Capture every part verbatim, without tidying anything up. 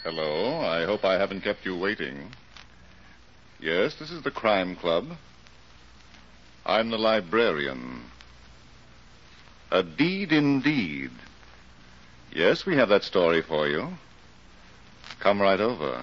Hello. I hope I haven't kept you waiting. Yes, this is the Crime Club. I'm the librarian. A deed indeed. Yes, we have that story for you. Come right over.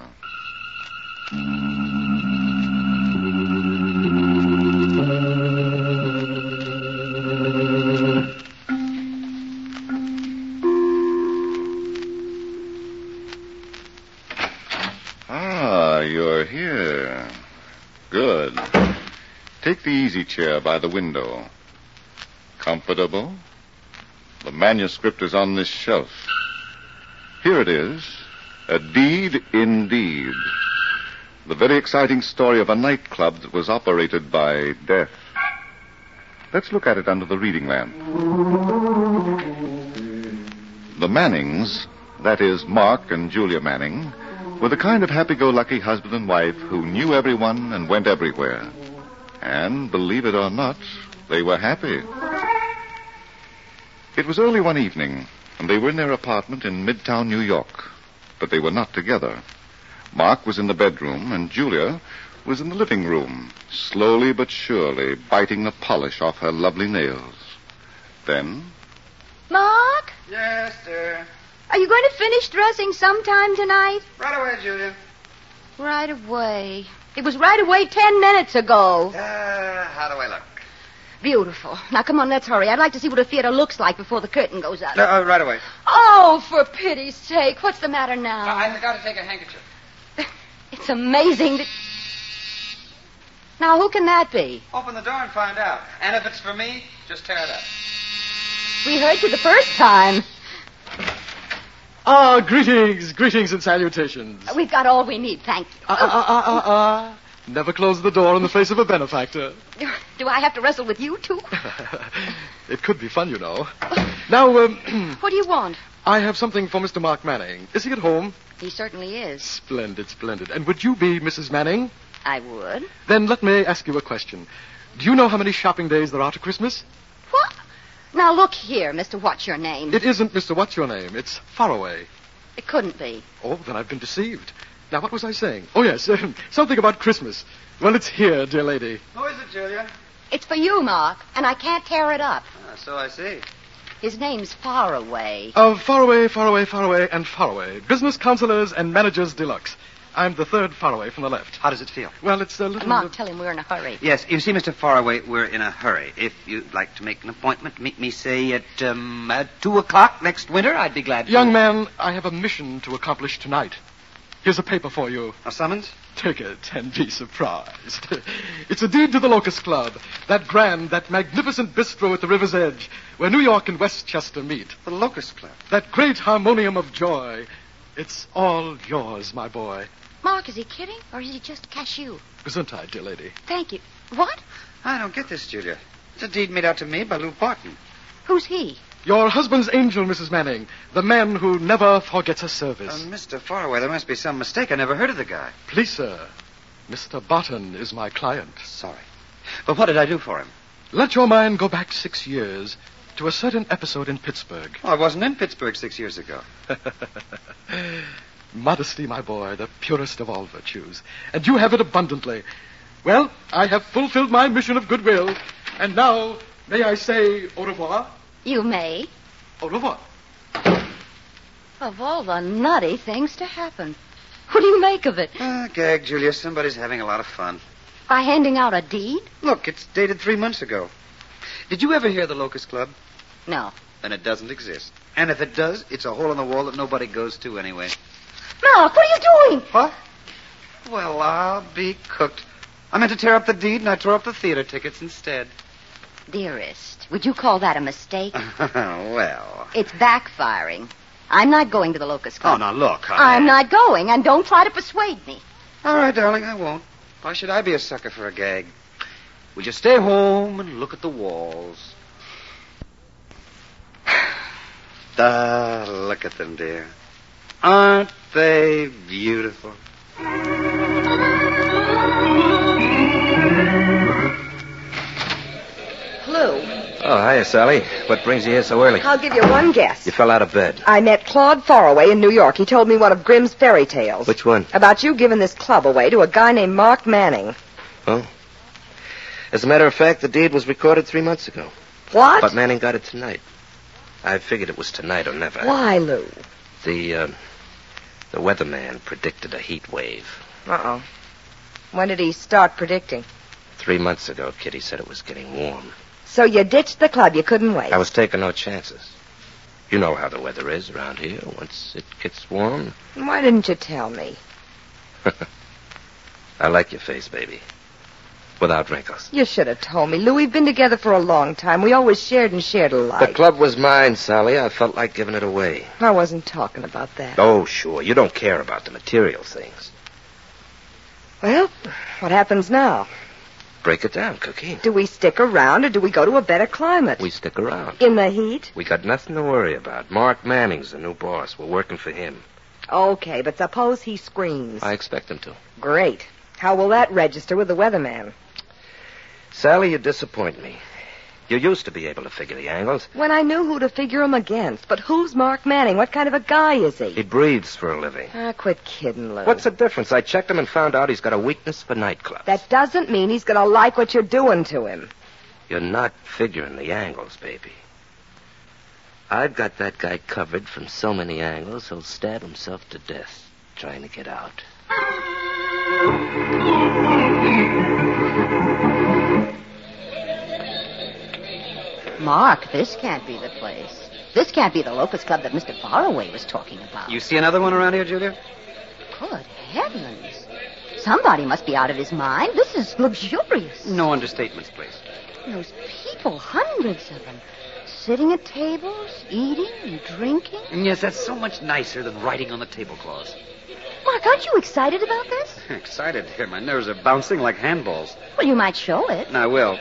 Ah, you're here. Good. Take the easy chair by the window. Comfortable? The manuscript is on this shelf. Here it is. A deed indeed. The very exciting story of a nightclub that was operated by death. Let's look at it under the reading lamp. The Mannings, that is, Mark and Julia Manning, were the kind of happy-go-lucky husband and wife who knew everyone and went everywhere. And, believe it or not, they were happy. It was early one evening, and they were in their apartment in Midtown, New York. But they were not together. Mark was in the bedroom, and Julia was in the living room, slowly but surely biting the polish off her lovely nails. Then... Mark? Yes, dear. Are you going to finish dressing sometime tonight? Right away, Julia. Right away. It was right away ten minutes ago. Uh, how do I look? Beautiful. Now, come on, let's hurry. I'd like to see what a theater looks like before the curtain goes up. Uh, uh, right away. Oh, for pity's sake. What's the matter now? Uh, I forgot to take a handkerchief. It's amazing that... Now, who can that be? Open the door and find out. And if it's for me, just tear it up. We heard you the first time. Ah, greetings, greetings and salutations. We've got all we need, thank you. Ah, ah, ah, ah, ah. Never close the door in the face of a benefactor. Do I have to wrestle with you, too? It could be fun, you know. Now, um... What do you want? I have something for Mister Mark Manning. Is he at home? He certainly is. Splendid, splendid. And would you be Missus Manning? I would. Then let me ask you a question. Do you know how many shopping days there are to Christmas? What? Now, look here, Mister What's Your Name. It isn't Mister What's Your Name. It's Faraway. It couldn't be. Oh, then I've been deceived. Now, what was I saying? Oh, yes, uh, something about Christmas. Well, it's here, dear lady. Who is it, Julia? It's for you, Mark, and I can't tear it up. Ah, so I see. His name's Faraway. Of Faraway, Faraway, Faraway, and Faraway. Business counselors and managers deluxe. I'm the third Faraway from the left. How does it feel? Well, it's a little... Mark, tell him we're in a hurry. Yes, you see, Mister Faraway, we're in a hurry. If you'd like to make an appointment, meet me, say, at, um, at two o'clock next winter, I'd be glad to. Young man, I have a mission to accomplish tonight. Here's a paper for you. A summons? Take it and be surprised. It's a deed to the Locust Club, that grand, that magnificent bistro at the river's edge, where New York and Westchester meet. The Locust Club? That great harmonium of joy. It's all yours, my boy. Mark, is he kidding, or is he just cashew? Gesundheit, dear lady. Thank you. What? I don't get this, Julia. It's a deed made out to me by Lou Barton. Who's he? Your husband's angel, Missus Manning. The man who never forgets a service. Uh, Mister Faraway, there must be some mistake. I never heard of the guy. Please, sir. Mister Barton is my client. Sorry. But what did I do for him? Let your mind go back six years to a certain episode in Pittsburgh. Oh, I wasn't in Pittsburgh six years ago. Modesty, my boy, the purest of all virtues. And you have it abundantly. Well, I have fulfilled my mission of goodwill. And now, may I say au revoir? You may. Au revoir. Of all the nutty things to happen. What do you make of it? Ah, gag, Julia. Somebody's having a lot of fun. By handing out a deed? Look, it's dated three months ago. Did you ever hear the Locust Club? No. Then it doesn't exist. And if it does, it's a hole in the wall that nobody goes to anyway. Mark, what are you doing? What? Well, I'll be cooked. I meant to tear up the deed, and I tore up the theater tickets instead. Dearest, would you call that a mistake? Well. It's backfiring. I'm not going to the Locust Club. Oh, now look, honey. I'm not going, and don't try to persuade me. All right, darling, I won't. Why should I be a sucker for a gag? We'll just stay home and look at the walls. Ah, look at them, dear. Aren't they beautiful? Lou. Oh, hiya, Sally. What brings you here so early? I'll give you one guess. You fell out of bed. I met Claude Faraway in New York. He told me one of Grimm's fairy tales. Which one? About you giving this club away to a guy named Mark Manning. Oh. As a matter of fact, the deed was recorded three months ago. What? But Manning got it tonight. I figured it was tonight or never. Why, Lou? The, uh, the weatherman predicted a heat wave. Uh-oh. When did he start predicting? Three months ago, Kitty said it was getting warm. So you ditched the club. You couldn't wait. I was taking no chances. You know how the weather is around here. Once it gets warm... Why didn't you tell me? I like your face, baby. Without wrinkles. You should have told me. Lou, we've been together for a long time. We always shared and shared alike. The club was mine, Sally. I felt like giving it away. I wasn't talking about that. Oh, sure. You don't care about the material things. Well, what happens now? Break it down, Cookie. Do we stick around or do we go to a better climate? We stick around. In the heat? We got nothing to worry about. Mark Manning's the new boss. We're working for him. Okay, but suppose he screams. I expect him to. Great. How will that register with the weatherman? Sally, you disappoint me. You used to be able to figure the angles. When I knew who to figure him against. But who's Mark Manning? What kind of a guy is he? He breathes for a living. Ah, quit kidding, Lou. What's the difference? I checked him and found out he's got a weakness for nightclubs. That doesn't mean he's going to like what you're doing to him. You're not figuring the angles, baby. I've got that guy covered from so many angles, he'll stab himself to death trying to get out. Mark, this can't be the place. This can't be the Locust Club that Mister Faraway was talking about. You see another one around here, Julia? Good heavens. Somebody must be out of his mind. This is luxurious. No understatements, please. Those people, hundreds of them, sitting at tables, eating and drinking. Yes, that's so much nicer than writing on the tablecloths. Mark, aren't you excited about this? Excited here. My nerves are bouncing like handballs. Well, you might show it. I will.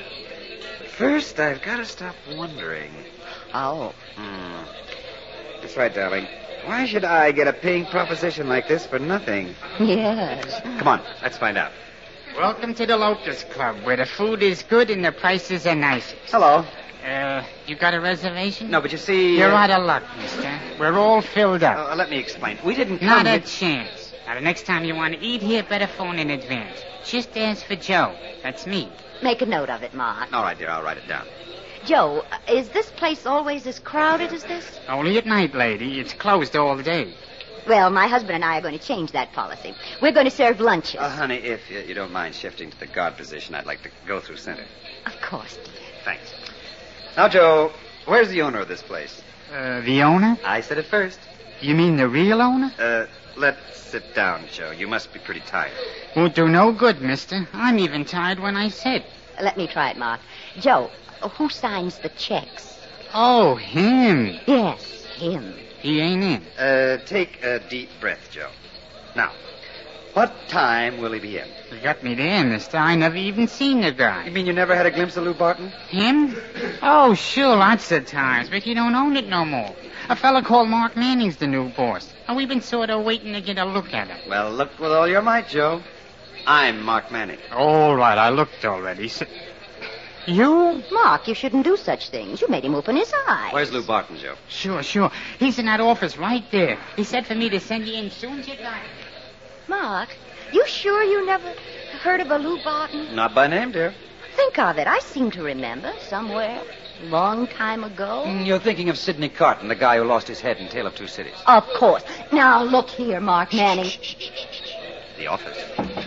First, I've got to stop wondering. Oh. Hmm. That's right, darling. Why should I get a paying proposition like this for nothing? Yes. Come on, let's find out. Welcome to the Locust Club, where the food is good and the prices are nice. Hello. Uh, you got a reservation? No, but you see... You're uh, out of luck, mister. We're all filled up. Uh, let me explain. We didn't come... Not a to- chance. Now, the next time you want to eat here, better phone in advance. Just ask for Joe. That's me. Make a note of it, Mark. All right, dear, I'll write it down. Joe, uh, is this place always as crowded as this? Only at night, lady. It's closed all day. Well, my husband and I are going to change that policy. We're going to serve lunches. Uh, honey, if you, you don't mind shifting to the guard position, I'd like to go through center. Of course, dear. Thanks. Now, Joe, where's the owner of this place? Uh, the owner? I said it first. You mean the real owner? Uh, let's sit down, Joe. You must be pretty tired. Won't do no good, mister. I'm even tired when I sit. Let me try it, Mark. Joe, who signs the checks? Oh, him. Yes, him. He ain't in. Uh, take a deep breath, Joe. Now, what time will he be in? You got me there, mister. I never even seen the guy. You mean you never had a glimpse of Lou Barton? Him? Oh, sure, lots of times, but he don't own it no more. A fella called Mark Manning's the new boss, and we've been sort of waiting to get a look at him. Well, look with all your might, Joe. I'm Mark Manning. All right, I looked already. So... You? Mark, you shouldn't do such things. You made him open his eyes. Where's Lou Barton, Joe? Sure, sure. He's in that office right there. He said for me to send you in soon as you got it. Mark, you sure you never heard of a Lou Barton? Not by name, dear. Think of it. I seem to remember somewhere, long time ago. Mm, You're thinking of Sidney Carton, the guy who lost his head in Tale of Two Cities. Of course. Now, look here, Mark Manning. The office.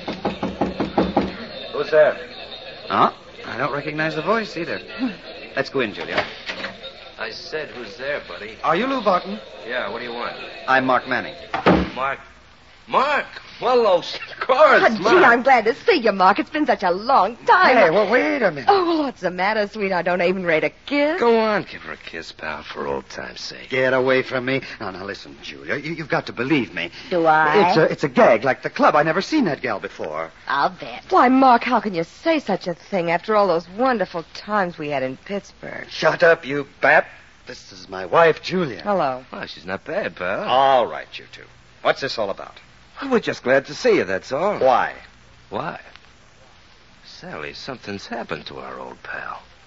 Who's there? Huh? I don't recognize the voice either. Let's go in, Julia. I said, who's there, buddy? Are you Lou Barton? Yeah, what do you want? I'm Mark Manning. Mark. Mark! Well, of course, Oh, gee, I'm glad to see you, Mark. It's been such a long time. Hey, well, wait a minute. Oh, well, what's the matter, sweetheart? Don't even rate a kiss. Go on, give her a kiss, pal, for old time's sake. Get away from me. Now, now, listen, Julia. You, you've got to believe me. Do I? It's a, it's a gag like the club. I never seen that gal before. I'll bet. Why, Mark, how can you say such a thing after all those wonderful times we had in Pittsburgh? Shut up, you bat. This is my wife, Julia. Hello. Well, she's not bad, pal. All right, you two. What's this all about? Well, we're just glad to see you, that's all. Why? Why? Sally, something's happened to our old pal.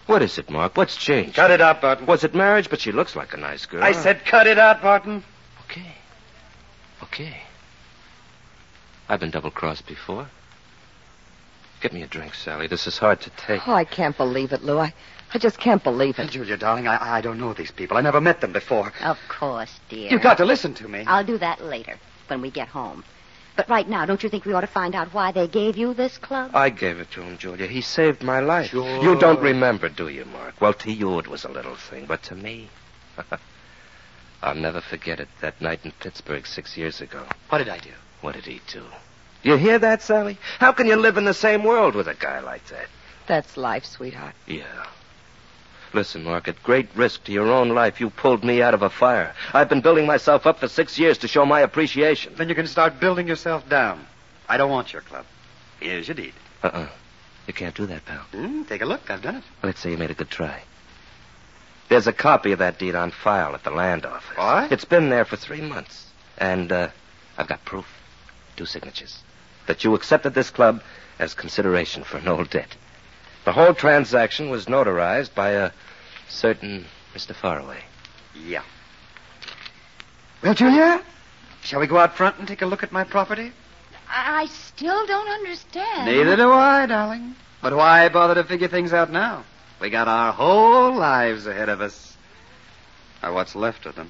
What is it, Mark? What's changed? Cut it out, Barton. Was it marriage? But she looks like a nice girl. I said cut it out, Barton. Okay. Okay. I've been double-crossed before. Get me a drink, Sally. This is hard to take. Oh, I can't believe it, Lou. I, I just can't believe it. Julia, darling, I, I don't know these people. I never met them before. Of course, dear. You've got to listen to me. I'll do that later, when we get home. But right now, don't you think we ought to find out why they gave you this club? I gave it to him, Julia. He saved my life. Sure. You don't remember, do you, Mark? Well, to you it was a little thing, but to me... I'll never forget it, that night in Pittsburgh six years ago. What did I do? What did he do? You hear that, Sally? How can you live in the same world with a guy like that? That's life, sweetheart. Yeah. Listen, Mark, at great risk to your own life, you pulled me out of a fire. I've been building myself up for six years to show my appreciation. Then you can start building yourself down. I don't want your club. Here's your deed. Uh-uh. You can't do that, pal. Hmm, take a look. I've done it. Let's say you made a good try. There's a copy of that deed on file at the land office. What? It's been there for three months. And, uh, I've got proof. Two signatures. That you accepted this club as consideration for an old debt. The whole transaction was notarized by a certain Mister Faraway. Yeah. Well, Julia, shall we go out front and take a look at my property? I still don't understand. Neither do I, darling. But why bother to figure things out now? We got our whole lives ahead of us. Or what's left of them.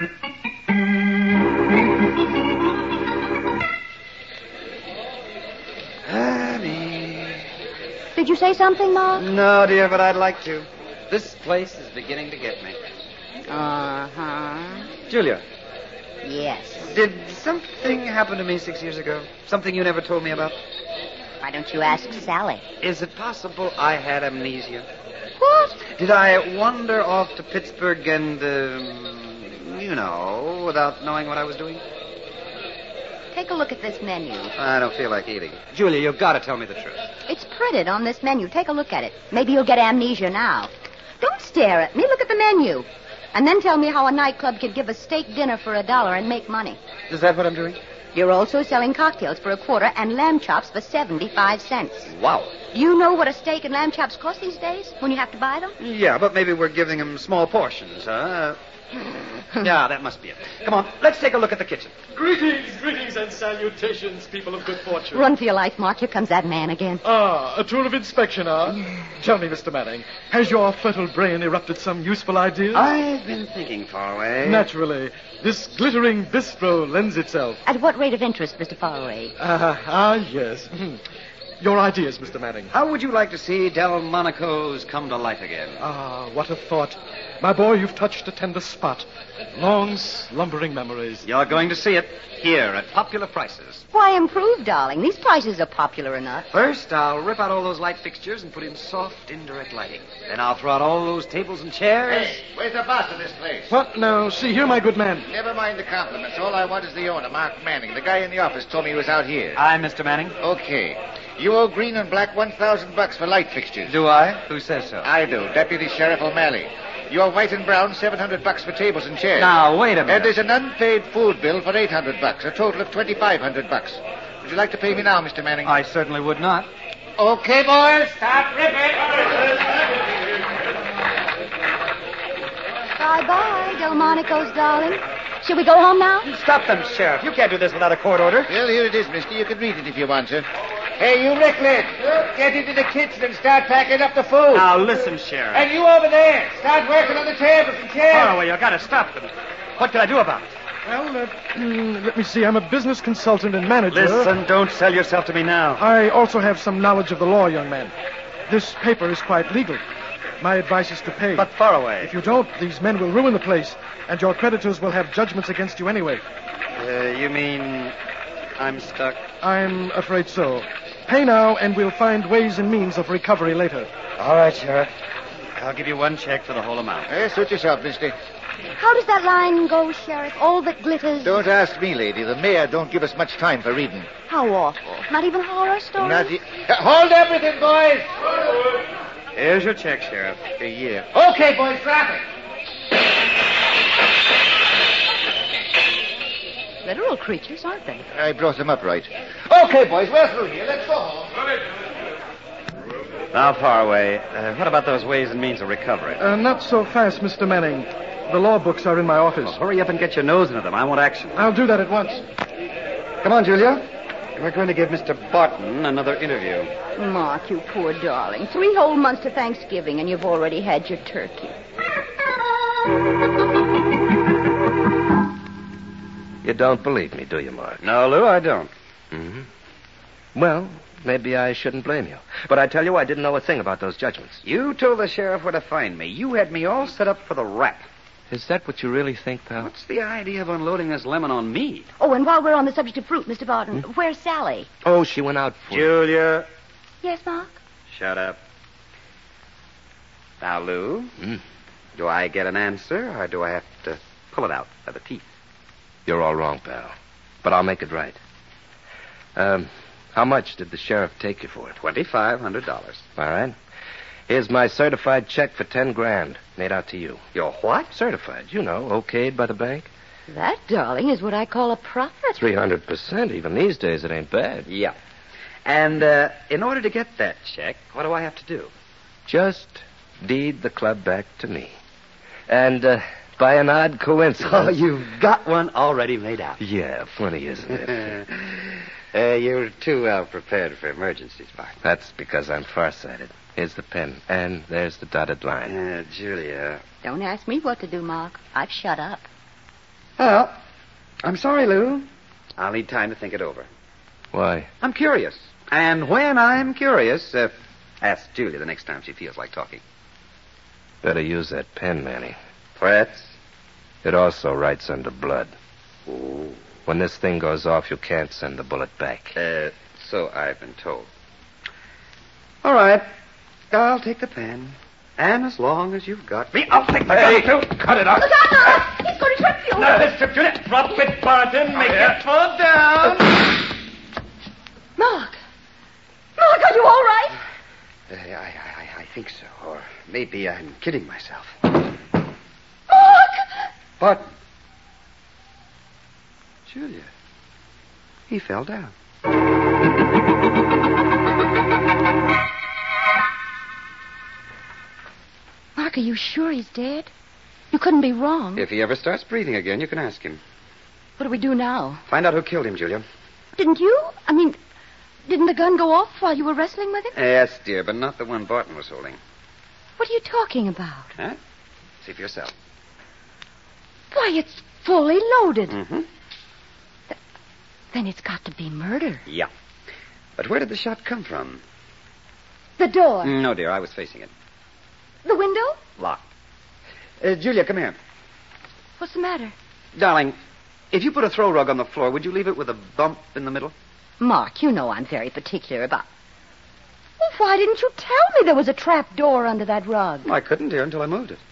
Honey. Did you say something, Ma? No, dear, but I'd like to. This place is beginning to get me. Uh-huh. Julia, Yes. did something happen to me six years ago? Something you never told me about? Why don't you ask Sally? Is it possible I had amnesia? What? Did I wander off to Pittsburgh and, um, you know, without knowing what I was doing? Take a look at this menu. I don't feel like eating. Julia, you've got to tell me the truth. It's printed on this menu. Take a look at it. Maybe you'll get amnesia now. Don't stare at me. Look at the menu. And then tell me how a nightclub could give a steak dinner for a dollar and make money. Is that what I'm doing? You're also selling cocktails for a quarter and lamb chops for seventy-five cents. Wow. Do you know what a steak and lamb chops cost these days when you have to buy them? Yeah, but maybe we're giving them small portions, huh? Yeah, that must be it. Come on, let's take a look at the kitchen. Greetings, greetings and salutations, people of good fortune. Run for your life, Mark. Here comes that man again. Ah, a tour of inspection, huh? Tell me, Mister Manning, has your fertile brain erupted some useful ideas? I've been thinking, Faraway. Naturally. This glittering bistro lends itself. At what rate of interest, Mister Faraway? Ah, ah, yes. Your ideas, Mister Manning. How would you like to see Delmonico's come to life again? Ah, what a thought. My boy, you've touched a tender spot. Long, slumbering memories. You're going to see it here at popular prices. Why improve, darling? These prices are popular enough. First, I'll rip out all those light fixtures and put in soft, indirect lighting. Then I'll throw out all those tables and chairs. Hey, where's the boss of this place? What? Now, see here, my good man. Never mind the compliments. All I want is the owner, Mark Manning. The guy in the office told me he was out here. I'm Mister Manning. Okay. You owe Green and Black one thousand bucks for light fixtures. Do I? Who says so? I do. Deputy Sheriff O'Malley. You owe White and Brown seven hundred bucks for tables and chairs. Now, wait a minute. And there's an unpaid food bill for eight hundred bucks, a total of twenty-five hundred bucks. Would you like to pay me now, Mister Manning? I certainly would not. Okay, boys, start ripping. Bye-bye, Delmonico's darling. Shall we go home now? Stop them, Sheriff. You can't do this without a court order. Well, here it is, mister. You can read it if you want to. Hey, you Ricklet, get into the kitchen and start packing up the food. Now, listen, Sheriff. And you over there, start working on the tables and chairs. Faraway, you've got to stop them. What can I do about it? Well, uh, mm, let me see. I'm a business consultant and manager. Listen, don't sell yourself to me now. I also have some knowledge of the law, young man. This paper is quite legal. My advice is to pay. But Faraway. If you don't, these men will ruin the place, and your creditors will have judgments against you anyway. Uh, you mean I'm stuck? I'm afraid so. Pay now, and we'll find ways and means of recovery later. All right, Sheriff. I'll give you one check for the whole amount. Hey, suit yourself, mister. How does that line go, Sheriff? All that glitters. Don't ask me, lady. The mayor don't give us much time for reading. How awful. Not even horror stories? Not e- Hold everything, boys. Here's your check, Sheriff. A year. Okay, boys, drop it. Literal creatures, aren't they? I brought them up right. Okay, boys, we're through here. Let's go home. Now, Farway, uh, what about those ways and means of recovery? Uh, not so fast, Mister Manning. The law books are in my office. Well, hurry up and get your nose into them. I want action. I'll do that at once. Come on, Julia. We're going to give Mister Barton another interview. Mark, you poor darling. Three whole months to Thanksgiving, and you've already had your turkey. You don't believe me, do you, Mark? No, Lou, I don't. Mm-hmm. Well, maybe I shouldn't blame you. But I tell you, I didn't know a thing about those judgments. You told the sheriff where to find me. You had me all set up for the rap. Is that what you really think, pal? What's the idea of unloading this lemon on me? Oh, and while we're on the subject of fruit, Mister Barton, hmm? where's Sally? Oh, she went out for... Julia. Yes, Mark? Shut up. Now, Lou, Mm. do I get an answer, or do I have to pull it out by the teeth? You're all wrong, pal. But I'll make it right. Um, how much did the sheriff take you for it? Twenty-five hundred dollars. All right. Here's my certified check for ten grand, made out to you. Your what? Certified, you know, okayed by the bank. That, darling, is what I call a profit. Three hundred percent. Even these days, it ain't bad. Yeah. And uh, in order to get that check, what do I have to do? Just deed the club back to me. And uh, by an odd coincidence... Oh, you've got one already made out. Yeah, funny, isn't it? uh, you're too well prepared for emergencies, Bart. That's because I'm farsighted. Here's the pen, and there's the dotted line. Uh, Julia. Don't ask me what to do, Mark. I've shut up. Well, I'm sorry, Lou. I'll need time to think it over. Why? I'm curious. And when I'm curious, uh, ask Julia the next time she feels like talking. Better use that pen, Manny. Threats? It also writes under blood. Ooh. When this thing goes off, you can't send the bullet back. Uh, so I've been told. All right. I'll take the pen. And as long as you've got me, I'll take the Hey, gun, too. cut it out. Look out, Mark! He's going to trip you! Now, let's trip, Julia. Drop it, Barton. Make it fall down. Mark! Mark, are you all right? Uh, I, I, I think so. Or maybe I'm kidding myself. Mark! But... Julia. He fell down. Mark, are you sure he's dead? You couldn't be wrong. If he ever starts breathing again, you can ask him. What do we do now? Find out who killed him, Julia. Didn't you? I mean, didn't the gun go off while you were wrestling with him? Yes, dear, but not the one Barton was holding. What are you talking about? Huh? See for yourself. Why, it's fully loaded. Mm-hmm. Th- then it's got to be murder. Yeah. But where did the shot come from? The door. No, dear, I was facing it. The window? Locked. Uh, Julia, come here. What's the matter? Darling, if you put a throw rug on the floor, would you leave it with a bump in the middle? Mark, you know I'm very particular about... Well, why didn't you tell me there was a trap door under that rug? Well, I couldn't, dear, until I moved it.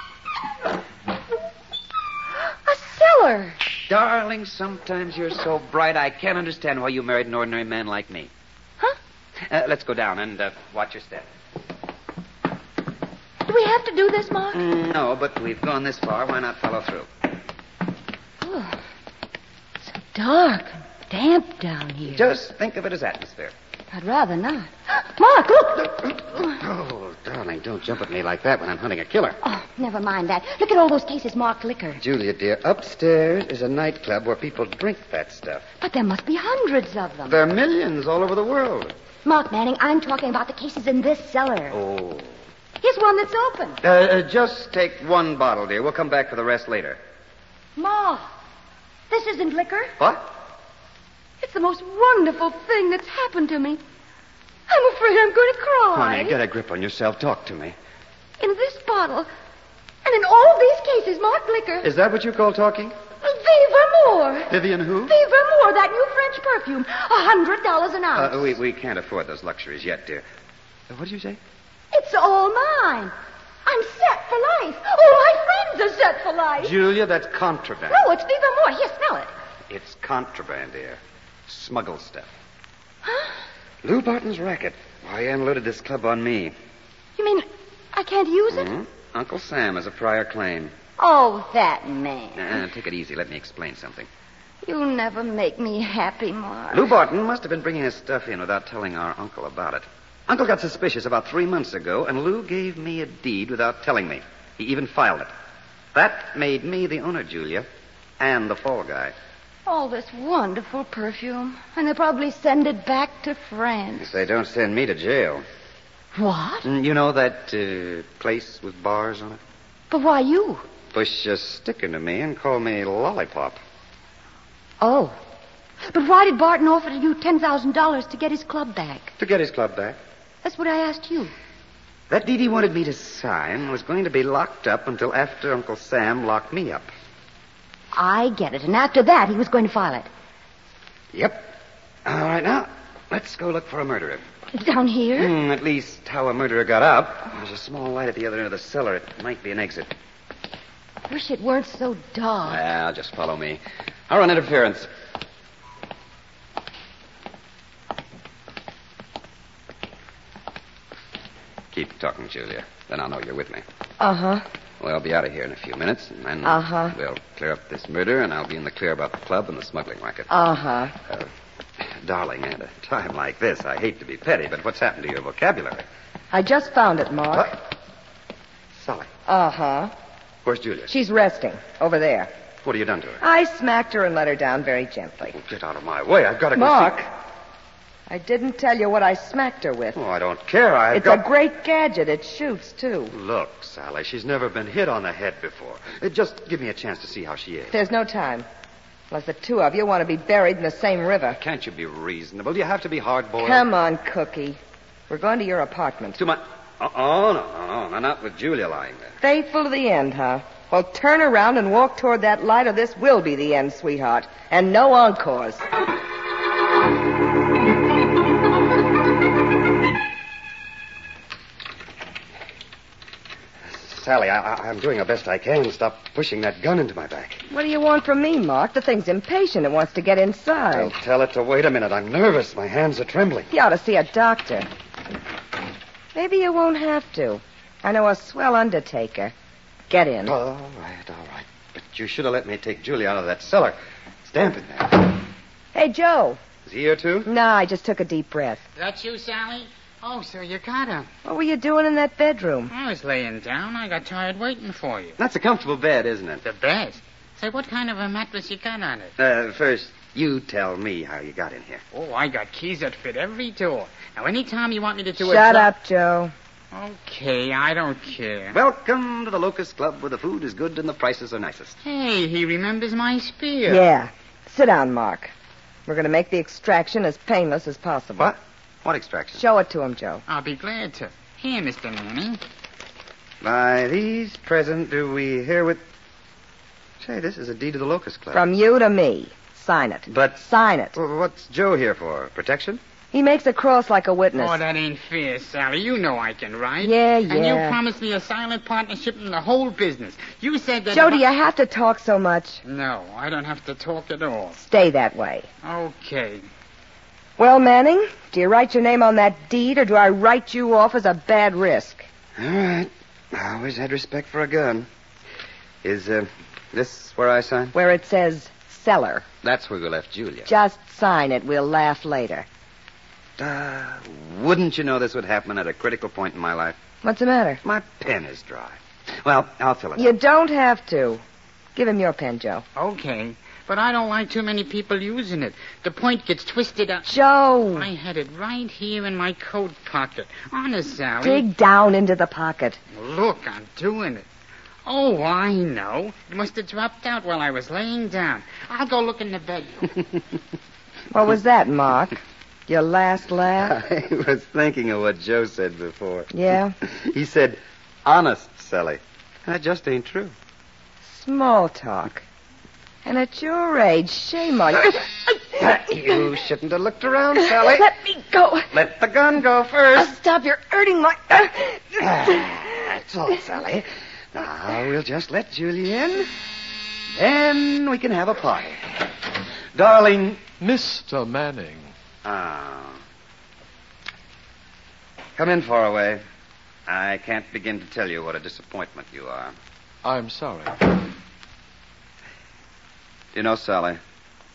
A cellar. Darling, sometimes you're so bright I can't understand why you married an ordinary man like me. Huh? Uh, let's go down and uh, watch your step. Do we have to do this, Mark? Mm, no, but we've gone this far. Why not follow through? Oh, it's so dark and damp down here. Just think of it as atmosphere. I'd rather not. Mark, look! Oh, darling, don't jump at me like that when I'm hunting a killer. Oh, never mind that. Look at all those cases marked liquor. Julia, dear, upstairs is a nightclub where people drink that stuff. But there must be hundreds of them. There are millions all over the world. Mark Manning, I'm talking about the cases in this cellar. Oh. Here's one that's open. Uh, uh, just take one bottle, dear. We'll come back for the rest later. Ma, this isn't liquor. What? It's the most wonderful thing that's happened to me. I'm afraid I'm going to cry. Honey, get a grip on yourself. Talk to me. In this bottle, and in all these cases marked liquor... Is that what you call talking? Viva More. Vivian who? Viva More, that new French perfume. A hundred dollars an ounce. Uh, we, we can't afford those luxuries yet, dear. Uh, what did you say? It's all mine. I'm set for life. All my friends are set for life. Julia, that's contraband. No, it's Viva More. Here, smell it. It's contraband, dear. Smuggled stuff. Huh? Lou Barton's racket. Why, he unloaded this club on me. You mean I can't use it? Mm-hmm. Uncle Sam has a prior claim. Oh, that man. Uh, take it easy. Let me explain something. You never make me happy, Mark. Lou Barton must have been bringing his stuff in without telling our uncle about it. Uncle got suspicious about three months ago, and Lou gave me a deed without telling me. He even filed it. That made me the owner, Julia, and the fall guy. All this wonderful perfume. And they'll probably send it back to France. If they don't send me to jail. What? Mm, You know that uh, place with bars on it? But why you? Push a stick into me and call me Lollipop. Oh. But why did Barton offer you ten thousand dollars to get his club back? To get his club back. That's what I asked you. That deed he wanted me to sign was going to be locked up until after Uncle Sam locked me up. I get it. And after that, he was going to file it. Yep. All right, now, let's go look for a murderer. Down here? Hmm, at least how a murderer got up. There's a small light at the other end of the cellar. It might be an exit. Wish it weren't so dark. Well, just follow me. I'll run interference. Keep talking, Julia. Then I'll know you're with me. Uh-huh. Well, I'll be out of here in a few minutes, and then Uh-huh. we'll clear up this murder, and I'll be in the clear about the club and the smuggling racket. Uh-huh. Uh, darling, at a time like this, I hate to be petty, but what's happened to your vocabulary? I just found it, Mark. What? Sally. Uh-huh. Where's Julia? She's resting over there. What have you done to her? I smacked her and let her down very gently. Oh, get out of my way. I've got to go Mark, see... I didn't tell you what I smacked her with. Oh, I don't care. I've It's got... a great gadget. It shoots, too. Look, Sally, she's never been hit on the head before. Uh, Just give me a chance to see how she is. There's no time. Unless the two of you want to be buried in the same river. Can't you be reasonable? You have to be hard-boiled. Come on, Cookie. We're going to your apartment. To my... Oh, oh, no, no, no, not with Julia lying there. Faithful to the end, huh? Well, turn around and walk toward that light, or this will be the end, sweetheart. And no encores. Sally, I, I, I'm doing the best I can. Stop pushing that gun into my back. What do you want from me, Mark? The thing's impatient. It wants to get inside. I'll tell it to wait a minute. I'm nervous. My hands are trembling. You ought to see a doctor. Maybe you won't have to. I know a swell undertaker. Get in. All right, all right. But you should have let me take Julia out of that cellar. Stamp in there. Hey, Joe. Is he here, too? No, I just took a deep breath. That you, Sally? Oh, so you got her. What were you doing in that bedroom? I was laying down. I got tired waiting for you. That's a comfortable bed, isn't it? The best. Say, what kind of a mattress you got on it? Uh, first, you tell me how you got in here. Oh, I got keys that fit every door. Now, anytime you want me to do Shut a... up, Joe. Okay, I don't care. Welcome to the Locust Club, where the food is good and the prices are nicest. Hey, he remembers my spear. Yeah. Sit down, Mark. We're going to make the extraction as painless as possible. What? What extraction? Show it to him, Joe. I'll be glad to. Here, Mister Manning. By these present do we herewith... Say, this is a deed to the Locust Club. From you to me. Sign it. But... Sign it. Well, what's Joe here for? Protection? He makes a cross like a witness. Oh, that ain't fair, Sally. You know I can write. Yeah, And you yeah. promised me a silent partnership in the whole business. You said that... Joe, if do I- you have to talk so much? No, I don't have to talk at all. Stay that way. Okay. Well, Manning, do you write your name on that deed, or do I write you off as a bad risk? All right. I always had respect for a gun. Is, uh, this where I sign? Where it says seller. That's where we left Julia. Just sign it. We'll laugh later. Uh, wouldn't you know this would happen at a critical point in my life? What's the matter? My pen is dry. Well, I'll fill it You up. don't have to. Give him your pen, Joe. Okay. But I don't like too many people using it. The point gets twisted up. Joe! I had it right here in my coat pocket. Honest, Sally. Dig down into the pocket. Look, I'm doing it. Oh, I know. It must have dropped out while I was laying down. I'll go look in the bedroom. What was that, Mark? Your last laugh? I was thinking of what Joe said before. Yeah? He said, honest, Sally. That just ain't true. Small talk. And at your age, shame on you. You shouldn't have looked around, Sally. Let me go. Let the gun go I'll first. stop. You're hurting my... That's all, Sally. Now, we'll just let Julia in. Then we can have a party. Darling. Mister Manning. Ah. Come in, Faraway. I can't begin to tell you what a disappointment you are. I'm sorry. You know, Sally,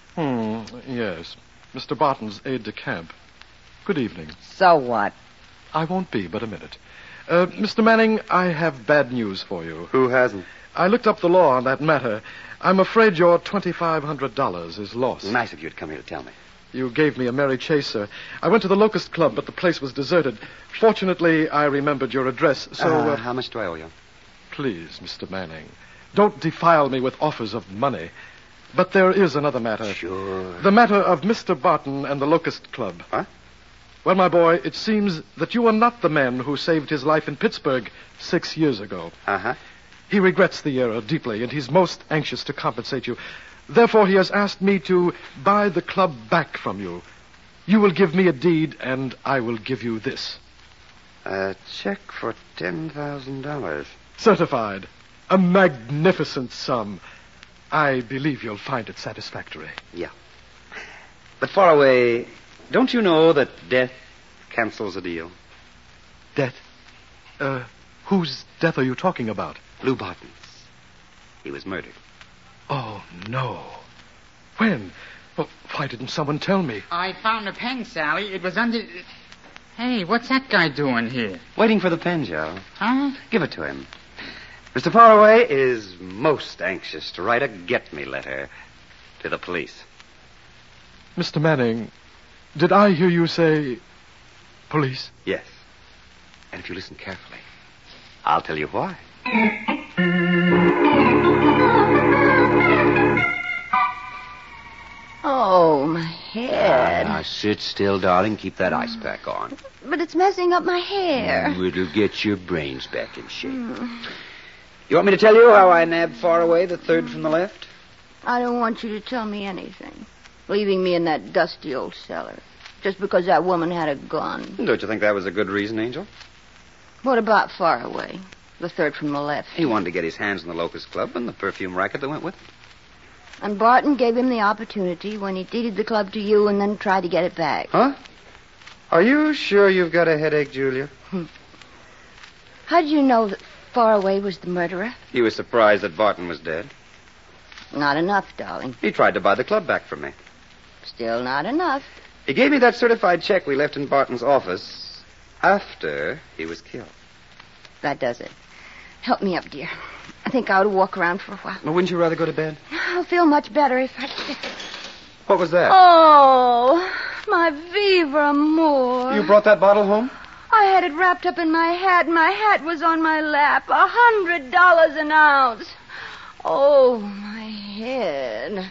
Hmm, yes. Mister Barton's aide de camp. Good evening. So what? I won't be but a minute. Uh, Mister Manning, I have bad news for you. Who hasn't? I looked up the law on that matter. I'm afraid your twenty-five hundred dollars is lost. Nice of you to come here to tell me. You gave me a merry chase, sir. I went to the Locust Club, but the place was deserted. Fortunately, I remembered your address, so... Uh, Uh, how much do I owe you? please, Mister Manning, don't defile me with offers of money. But there is another matter. Sure. The matter of Mister Barton and the Locust Club. Huh? Well, my boy, it seems that you are not the man who saved his life in Pittsburgh six years ago. Uh-huh. He regrets the error deeply, and he's most anxious to compensate you. Therefore, he has asked me to buy the club back from you. You will give me a deed, and I will give you this. A check for ten thousand dollars. Certified. A magnificent sum. I believe you'll find it satisfactory. Yeah. But far away, don't you know that death cancels a deal? Death? Uh, whose death are you talking about? Lou Barton's. He was murdered. Oh, no. When? Well, why didn't someone tell me? I found a pen, Sally. It was under... Hey, what's that guy doing here? Waiting for the pen, Joe. Huh? Give it to him. Mister Faraway is most anxious to write a get-me letter to the police. Mister Manning, did I hear you say police? Yes. And if you listen carefully, I'll tell you why. Oh, my head. Ah, now sit still, darling. Keep that ice pack on. But it's messing up my hair. Mm, it'll get your brains back in shape. Mm. You want me to tell you how I nabbed Faraway, the third from the left? I don't want you to tell me anything. Leaving me in that dusty old cellar. Just because that woman had a gun. Don't you think that was a good reason, Angel? What about Faraway? The third from the left. He wanted to get his hands on the Locust Club and the perfume racket that went with it. And Barton gave him the opportunity when he deeded the club to you and then tried to get it back. Huh? Are you sure you've got a headache, Julia? How did you know that Faraway was the murderer? He was surprised that Barton was dead. Not enough, darling. He tried to buy the club back from me. Still not enough. He gave me that certified check we left in Barton's office after he was killed. That does it. Help me up, dear. I think I ought to walk around for a while. Well, wouldn't you rather go to bed? I'll feel much better if I... What was that? Oh, my Viva Amor. You brought that bottle home? I had it wrapped up in my hat, and my hat was on my lap. A hundred dollars an ounce. Oh, my head.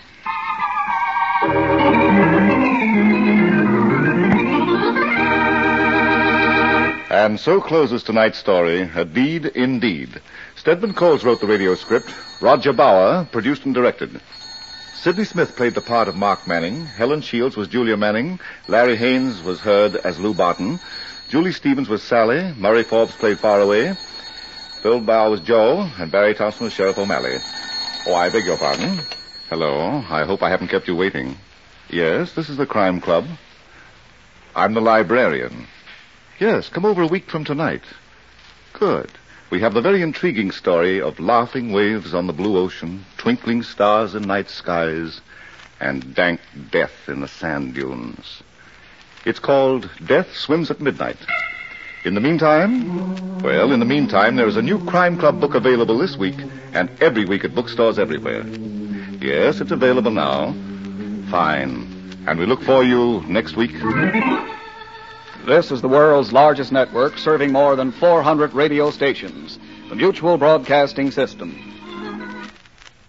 And so closes tonight's story, A Deed Indeed. Stedman Coles wrote the radio script. Roger Bauer produced and directed. Sidney Smith played the part of Mark Manning. Helen Shields was Julia Manning. Larry Haynes was heard as Lou Barton. Julie Stevens was Sally. Murray Forbes played Faraway. Phil Bauer was Joe. And Barry Thompson was Sheriff O'Malley. Oh, I beg your pardon. Hello. I hope I haven't kept you waiting. Yes, this is the Crime Club. I'm the librarian. Yes, come over a week from tonight. Good. We have the very intriguing story of laughing waves on the blue ocean, twinkling stars in night skies, and dank death in the sand dunes. It's called Death Swims at Midnight. In the meantime, well, in the meantime, there is a new Crime Club book available this week and every week at bookstores everywhere. Yes, it's available now. Fine. And we look for you next week. This is the world's largest network serving more than four hundred radio stations. The Mutual Broadcasting System.